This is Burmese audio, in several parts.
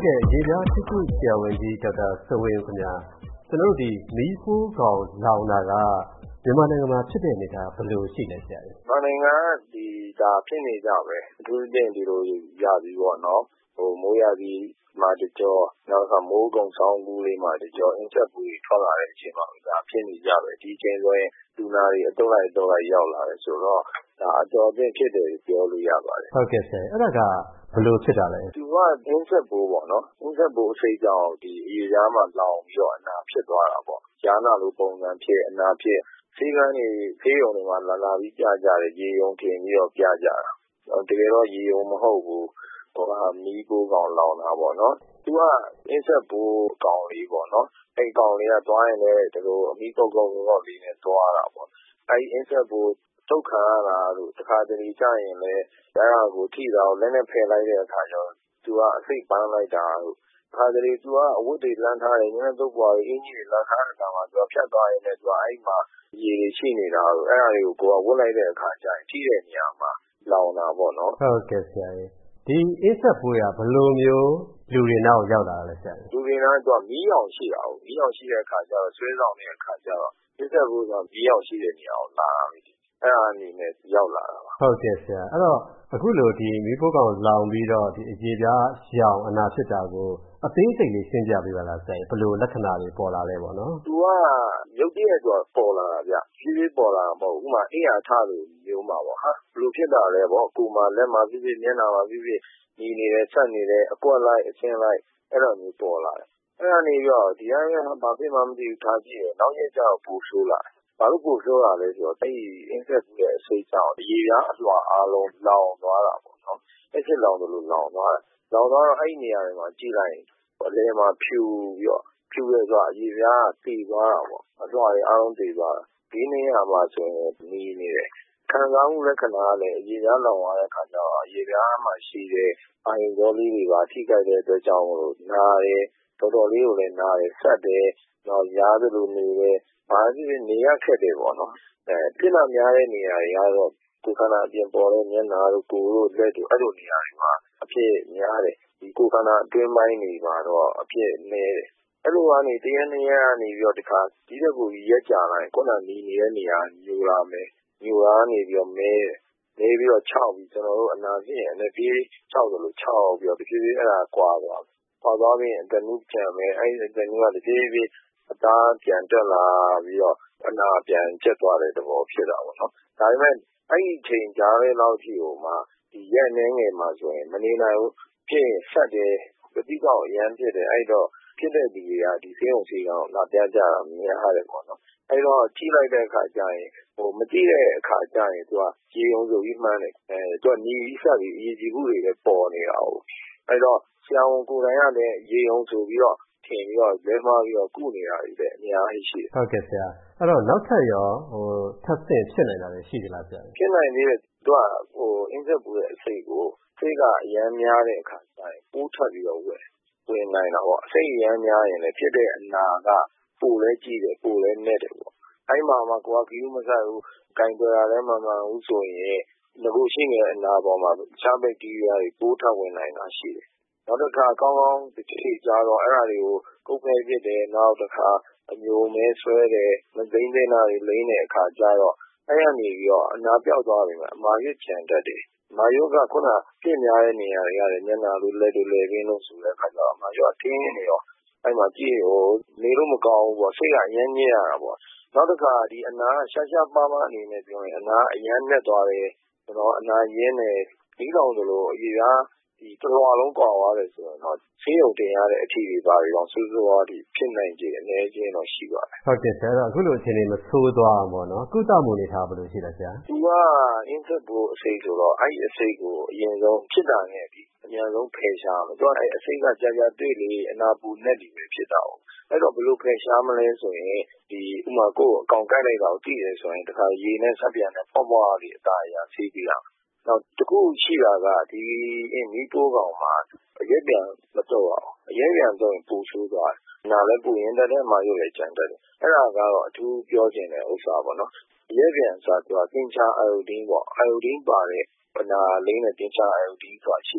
ကဲ့ရေပြားထိခုဆရာဝန်ကြီးဒေါက်တာစိုးဝင်းခင်ဗျာကျွန်တော်တို့ဒီမီးခိုးကောင်လောင်တာကမြန်မာနိုင်ငံမှာဖြစ်တဲ့အနေအထားဘယ်လိုရှိလဲဆရာကြီးမြန်မာနိုင်ငံကဒါဖြစ်နေကြပဲအထူးသဖြင့်ဒီလိုရပြီးပေါ့နော်မိုးရပြီးမှာတကြောနောက်ကမိုးကုံဆောင်ကူးလေးမှာတကြောအင်းချက်ပူတွေထွက်လာတဲ့အချိန်မှာဒါဖြစ်နေကြပဲဒီအချိန်ဆိုရင်လူနာတွေအတော့လိုက်ရောက်လာတယ်ဆိုတော့ဒါအတော်အသင့်ဖြစ်တယ်ပြောလို့ရပါတယ်ဟုတ်ကဲ့ဆရာအဲ့ဒါကဘယ်လိုဖြစ်တာလဲသူကအင်းဆက်ပိုးပေါ့နော်အင်းဆက်ပိုးအစိတ်ကြောင့်ဒီအရေပြားမှာလောင်ပြီးတော့အနာဖြစ်သွားတာပေါ့ကြားနာလိုပုံစံဖြစ်အနာဖြစ်ဆေးကန်းတွေဆေးရုံတွေမှာလာပြီးပြကြတယ်ရေယုံတင်ပြီးတော့ပြကြတာတကယ်တော့ရေယုံမဟုတ်ဘူးမီးပိုးကောင်လောင်တာပေါ့နော်သူကအင်းဆက်ပိုးကောင်လေးပေါ့နော်အဲ့ကောင်လေးကသွားရင်လည်းဒီလိုအမီးကုတ်လေးနဲ့သွားတာပေါ့အဲ့အင်းဆက်ပိုးထုတ်ခံရတာလို့တခါတလေကြာရင်လည်းအဲ့ဒါကိုထိတာကိုလက်နဲ့ဖယ်လိုက်တဲ့အခါကျတော့သူကအစိတ်ပန်းလိုက်တာလို့တခါတလေသူကအဝတ်တွေလမ်းထားတယ်ညနေသုတ်ပွားတွေအင်ကြီးတွေလမ်းထားတဲ့အခါမှာသူကဖြတ်သွားရင်လည်းသူကအဲ့မှာရေတွေရှိနေတာလို့အဲ့ဒါတွေကိုကိုကဝတ်လိုက်တဲ့အခါကျရင်ထိတဲ့နေရာမှာလောင်တာပေါ့နော်ဟုတ်ကဲ့ဆရာကြီးဒီအင်းဆက်ပိုးကဘယ်လိုမျိုးလူတွေနောက်ရောက်လာလဲဆရာကြီးလူတွေနောက်သူကမီးရောင်ရှိတာဟုတ်မီးရောင်ရှိတဲ့အခါကျတော့ဆွဲဆောင်တဲ့အခါကျတော့အင်းဆက်ပိုးကမီးရောင်ရှိတဲ့နေရာကိုလာတာပဲအဲ့ဒါအနေနဲ့ရောက်လာတာပါဟုတ်ကဲ့ဆရာအဲ့တော့အခုလိုဒီမီးဖိုးကောင်လောင်ပြီးတော့ဒီအရေပြားရောင်အနာဖြစ်တာကိုအသေးစိတ်လေးရှင်းပြပေးပါလားဆရာဘယ်လိုလက္ခဏာတွေပေါ်လာလဲပေါ့နော်သူကရုပ်တရက်ဆိုပေါ်လာတာဗျဖြည်းဖြည်းပေါ်လာတာမဟုတ်ဘူးဥမာအိယာထလို့မျိုးမှာပေါ့ဟာဘယ်လိုဖြစ်တာလဲပေါ့ကိုယ်မှာလက်မှာဖြစ်ဖြစ်မျက်နှာမှာဖြစ်ဖြစ်ညီနေတယ်ဆက်နေတယ်အကွက်လိုက်အချင်းလိုက်အဲ့လိုမျိုးပေါ်လာတယ်အဲ့ဒါနေပြီးတော့ဒီအရင်ဘာဖြစ်မှမသိဘူးထားကြည့်ရနောက်ရက်ကျတော့ပူဆိုးလာတယ်ဘာလို့ပို့ပြောတာလဲဆိုတော့အဲ့အင်းဆက်ကူရဲ့အစိတ်ကြောင့်ရေပြားအလွှာအားလုံးလောင်သွားတာပေါ့နော်အဲ့စစ်လောင်တယ်လို့လောင်သွားတယ်လောင်သွားတော့အဲ့နေရာတွေမှာကြည့်လိုက်ရင်အလဲမှာဖြူပြီးတော့ဖြူရဲဆိုရေပြားတည်သွားတာပေါ့အလွှာတွေအားလုံးတည်သွားတာဒီနေရာမှာဆိုရင်နေနေတယ်ခံစားမှုလက္ခဏာကလည်းရေပြားလောင်သွားတဲ့အခါကျတော့ရေပြားမှာရှိတဲ့အာရုံကြောလေးတွေပါထိခိုက်တဲ့အတွက်ကြောင့်နားတယ်တော်တော်လေးကိုလည်းနားတယ်ဆက်တယ်တော့ရားသလိုနေတယ်ဘာဖြစ်နေရခက်တယ်ပေါ့နော်ပြစ်လာများတဲ့နေရာတွေကတော့ကိုယ်ခန္ဓာအပြင်ပေါ်တဲ့မျက်နှာတို့ကိုယ်တို့လက်တို့အဲ့လိုနေရာတွေမှာအဖြစ်များတယ်ဒီကိုယ်ခန္ဓာအတွင်းပိုင်းတွေမှာတော့အဖြစ်နည်းတယ်အဲ့လိုကနေတရက်နှစ်ရက်ကနေပြီးတော့တခါဒီတဲ့ကိုရက်ကြာလာရင်ခုနနေနေတဲ့နေရာညိုလာမယ်ညိုလာနေပြီးတော့မဲပြီးတော့ခြောက်ပြီးကျွန်တော်တို့အနာဖြစ်ရင်လည်းပြေးခြောက်တယ်လို့ခြောက်ပြီးတော့တဖြည်းဖြည်းအဲ့ဒါကွာသွားပြီးအတနုပြန်မယ်အဲ့ဒီအတနုကတဖြည်းဖြည်းအသားပြန်တက်လာပြီးတော့အနာပြန်ကျက်သွားတဲ့သဘောဖြစ်တာပေါ့နော်ဒါပေမဲ့အဲ့ဒီချိန်ကြားတဲ့လောက်ထိဟိုမှာဒီရက်နှင်းငယ်မှာဆိုရင်မနေနိုင်ဘူးဖြစ်ဆက်တယ်ပฏิကောက်အရန်ဖြစ်တယ်အဲ့တော့ဖြစ်တဲ့ဒီတွေကဒီဆေးရုံဆေးကောင်လာပြကြတာမြင်ရတယ်ပေါ့နော်အဲ့တော့ကြီးလိုက်တဲ့အခါကျရင်မကြည့်တဲ့အခါကျရင်သူကရေုံဆိုပြီးမှန်းတယ်သူကညီပြီးဆက်ပြီးအရေးကြီးမှုတွေလည်းပေါ်နေတာဟုတ်အဲ့တော့ဆရာဝန်ကိုယ်တိုင်ကလည်းရေုံဆိုပြီးတော့ထင်ပြီးတော့လဲမှားပြီးတော့ကုနေတာတွေလည်းအများကြီးရှိတယ်ဟုတ်ကဲ့ဆရာအဲ့တော့နောက်ထပ်ရောထပ်ဆင့်ဖြစ်နေတာလည်းရှိသလားဆရာဖြစ်နိုင်သေးတယ်သူကအင်းဆက်ပူရဲ့အစိတ်ကိုစိတ်ကအရန်များတဲ့အခါကျရင်ပိုးထပ်ပြီးတော့ဝင်နိုင်တာပေါ့အစိတ်အရန်များရင်လည်းဖြစ်တဲ့အနာကပိုလဲကြည့်တယ်ပိုလဲနဲ့တယ်ပေါ့အဲ့မှာမှကိုကဂီးမဆိုင်ဘူးကင်တွယ်ရလဲမှန်ဘူးဆိုရင်ငကိုရှိနေတဲ့အနာပေါ်မှာချဘက်တီးရီးယားတွေပိုးထပ်ဝင်နိုင်တာရှိတယ်နောက်တစ်ခါကောင်းတစ်ချိန်ကြာတော့အဲ့ဒါတွေကိုကုတ်ခဲဖြစ်တယ်နောက်တစ်ခါအမျိုးမဲဆွဲတယ်မသိမ့်တဲ့နာတွေလိမ့်တဲ့အခါကျတော့အဲ့ရနေပြီးတော့အနာပြောက်သွားပြီမှာအမာရွတ်ချန်တတ်တယ်မာယုကခုနပြည့်များတဲ့နေရာတွေရတယ်မျက်နှာလိုလက်တွေလည်းရင်းလို့ဆိုတဲ့အခါကျတော့မာယုကထင်းနေရောအဲ့မှာကြည့်နေလို့မကောင်းဘူးပေါ့စိတ်ကအရမ်းညစ်ရတာပေါ့နောက်တစ်ခါဒီအနာရှာပါအနေနဲ့ပြောရင်အနာအရမ်းနဲ့သွားတယ်ကျွန်တော်အနာရင်းတယ်ဒီကောင်ဆိုလို့အကြီးကဒီတစ်လွှာလုံးကွာသွားတယ်ဆိုရင်တော့ဆေးရုံတင်ရတဲ့အထီတွေပါပြီးတော့စိုးစိုးဝါးဒီဖြစ်နိုင်ကြအနေချင်းတော့ရှိပါတယ်ဟုတ်ကဲ့ဆရာအခုလိုအခြေအနေမဆိုးသွားအောင်ပေါ့နော်ကုသမှုနေထားဘယ်လိုရှိလဲဆရာသူကအင်းဆက်ဘူးအစိတ်ဆိုတော့အဲ့ဒီအစိတ်ကိုအရင်ဆုံးဖြစ်တာနဲ့ဒီအများဆုံးဖယ်ရှားမယ်သူကအဲ့အစိတ်ကကြာတွေ့လေအနာပူနဲ့ဒီပဲဖြစ်တာ哦အဲ့တော့ဘယ်လိုဖယ်ရှားမလဲဆိုရင်ဒီဥမာကိုယ်အကောင်ကိုက်လိုက်တာကိုသိတယ်ဆိုရင်တခါရေနဲ့ဆက်ပြန်တဲ့ဖွားလေးအသားအရာဆေးပြရနောက်တခုရှိတာကဒီမီးတိုးကောင်မှာအရက်ပြန်မတော့အောင်အရက်ပြန်တော့ရင်ပူဆိုးသွားတယ်နာလည်းပူရင်တည်းမှာရုပ်လည်းကြမ်းတယ်အဲ့ဒါကတော့အထူးပြောချင်တဲ့ဥစ္စာပေါ့နော်အရက်ပြန်ဆိုတော့သင်္ချာအိုဒင်းပေါ့အိုဒင်းပါတဲ့ပနာလေးနဲ့သင်္ချာအိုဒင်းဆိုတာရှိတယ်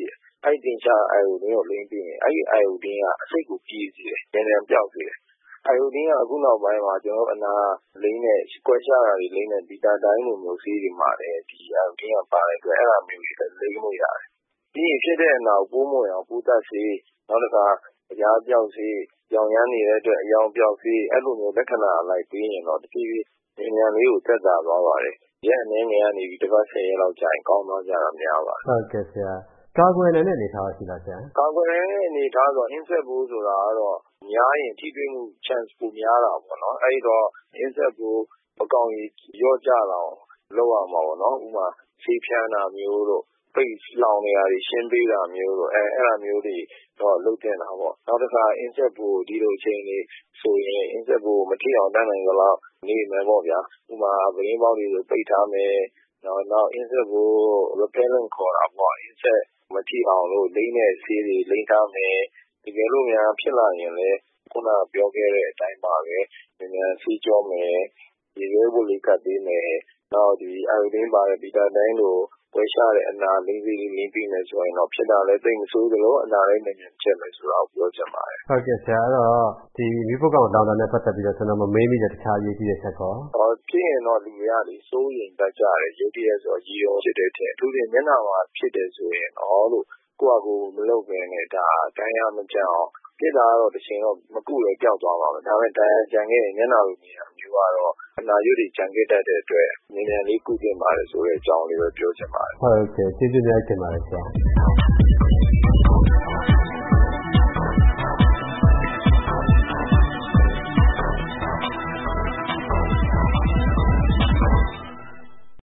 အဲ့တင်ချအိုင်ယိုဒင်းကိုလိမ့်ပြီးရင်အဲ့ဒီအိုင်ယိုဒင်းကအစိတ်ကိုပြေးစေတယ်ဉာဏ်ဉာဏ်ပြောက်စေတယ်အိုင်ယိုဒင်းကအခုနောက်ပိုင်းမှာကျွန်တော်အနာလိမ့်နဲ့ကွဲခြားတာတွေလိမ့်နဲ့ဘီတာတိုင်းလိုမျိုးဆေးတွေမှာလည်းဒီအိုင်ယိုဒင်းကပါတဲ့အတွက်အဲ့ဒါမျိုးတွေလိမ့်လို့ရတယ်ပြီးရင်ဖြစ်တဲ့အနာကိုပိုးမွေအောင်ပိုးသက်စေနောက်တစ်ခါအရာပြောက်စေကြောင်ရမ်းနေတဲ့အတွက်အယောင်ပြောက်စေအဲ့လိုမျိုးလက္ခဏာလိုက်ပြီးရင်တော့တဖြည်းဖြည်းဉာဏ်လေးကိုသက်သာသွားပါတယ်ရဲ့အနေနဲ့ကနေပြီးတစ်ပတ်10ရက်လောက်ကြာရင်ကောင်းသွားကြတာများပါတယ်ဟုတ်ကဲ့ဆရာကာကွယ်နိုင်တဲ့အနေအထားရှိလားဆရာကာကွယ်နိုင်တဲ့အနေအထားဆို insect ပိုးဆိုတာကတော့များရင်ထိတွေ့မှု chance ပိုများတာပေါ့နော်အဲ့တော့ insect ပိုးအကောင်ကြီးရော့ကြအောင်လုပ်ရမှာပေါ့နော်ဥပမာဆေးဖြန်းတာမျိုးတို့ပိတ်လောင်နေရတွေရှင်းပေးတာမျိုးတို့အဲ့ဒါမျိုးတွေတော့လုပ်တင်တာပေါ့နောက်တစ်ခါ insect ပိုးဒီလိုချိန်နေဆိုရင် insect ပိုးမထိအောင်တတ်နိုင်ကြလောက်နေမယ်ပေါ့ဗျာဥပမာဗရင်းပေါက်တွေပိတ်ထားမယ်နောက် insect ပိုး repellent ခေါ်တာပေါ့ insect မထိအောင်လို့လိမ့်တဲ့ဆေးတွေလိမ့်ထားမယ်တကယ်လို့များဖြစ်လာရင်လည်းခုနပြောခဲ့တဲ့အတိုင်းပါပဲဉာဏ်ဆေးကြောမယ်ဒီလိုပို့လေးကတ်ပေးမယ်နောက်ဒီအိုင်ယိုဒင်းပါတဲ့ဘီတာတိုင်းလိုဝယ်ရှာတဲ့အနာလိမ့်ပြီးလိမ့်ပြီးမယ်ဆိုရင်တော့ဖြစ်တာလည်းသိမဆိုးသလိုအနာလည်းဉာဏ်ချက်မယ်ဆိုတာကိုပြောချင်ပါတယ်ဟုတ်ကဲ့ဆရာအဲ့တော့ဒီမီးပုတ်ကောင်လောင်တာနဲ့ပတ်သက်ပြီးတော့ကျွန်တော်မမေးမိတဲ့တခြားရေးကြည့်တဲ့ချက်ကောဖြစ်ရင်တော့လူတွေကလေစိုးရင်တတ်ကြတယ်ရုပ်တရက်ဆိုရီရောဖြစ်တဲ့ထက်အထူးဖြင့်မျက်နှာမှာဖြစ်တယ်ဆိုရင်တော့လို့ကိုယ့်အကူမလုပ်ဘဲနဲ့ဒါတိုင်းရမကြအောင်ဖြစ်တာကတော့တစ်ချိန်တော့မကုလည်းကြောက်သွားပါမယ်ဒါပေမဲ့တိုင်းကြံခဲ့ရင်မျက်နှာလိုနေရာမျိုးကတော့အနာရွတ်တွေကြံခဲ့တတ်တဲ့အတွက်နည်းနည်းလေးကုသင်ပါတယ်ဆိုတဲ့အကြောင်းလေးပဲပြောချင်ပါတယ်ဟုတ်ကဲ့ကျေးဇူးများတင်ပါတယ်ဆရာ